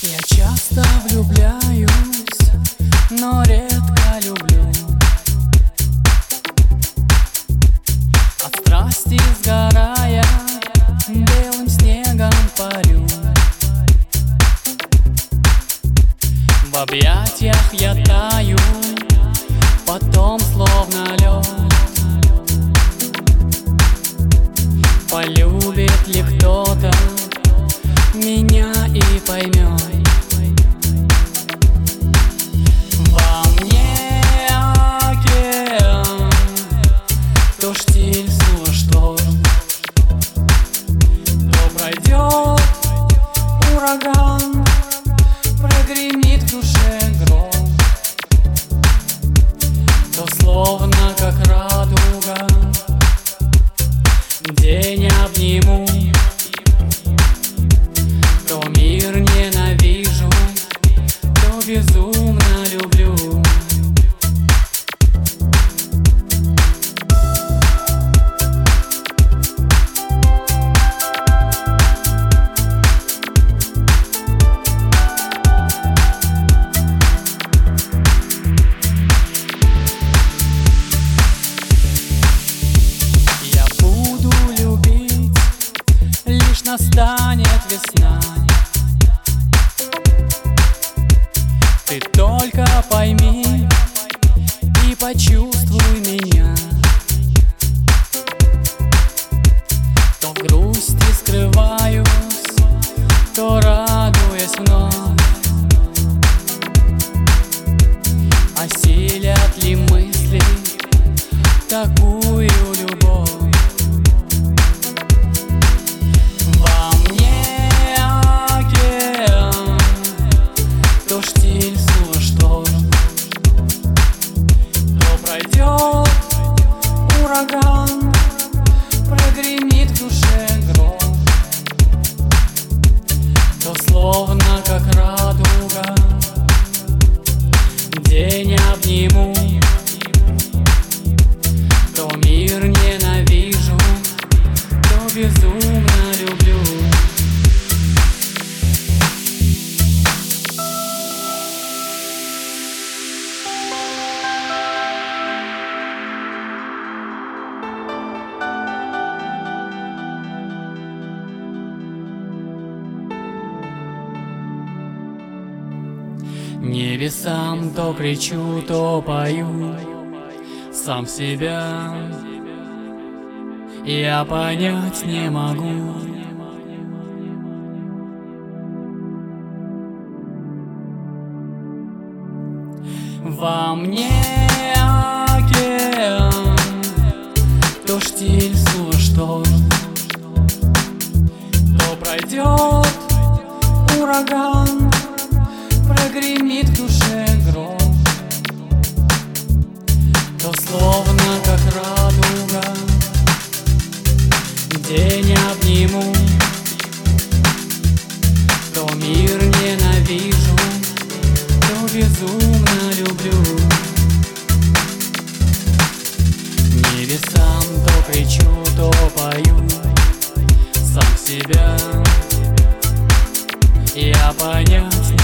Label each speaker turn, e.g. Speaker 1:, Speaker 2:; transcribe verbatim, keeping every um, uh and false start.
Speaker 1: Я часто влюбляюсь, но редко люблю. От страсти сгорая, белым снегом парю. В объятиях я таю, потом словно лед. Полюбит ли кто-то меня и поймет? Во мне океан, то штиль, снова шторм, то пройдет ураган, прогремит в душе гром, то словно как радуга день обниму, то мир ненавижу, то безумно люблю. Настанет весна, ты только пойми и почувствуй меня. То в грусти скрываюсь, то радуясь вновь. Осилят ли мысли такую любовь? Штиль, снова шторм, то пройдет ураган, прогремит в душе гром, то словно как радуга день обниму, то мир ненавижу, то безумно люблю. Небесам то кричу, то пою, сам себя я понять не могу. Во мне океан, то штиль, снова шторм, то пройдет ураган, прогремит в душе гром, то словно как радуга день обниму, то мир ненавижу, то безумно люблю. Небесам то кричу, то пою, сам себя я понять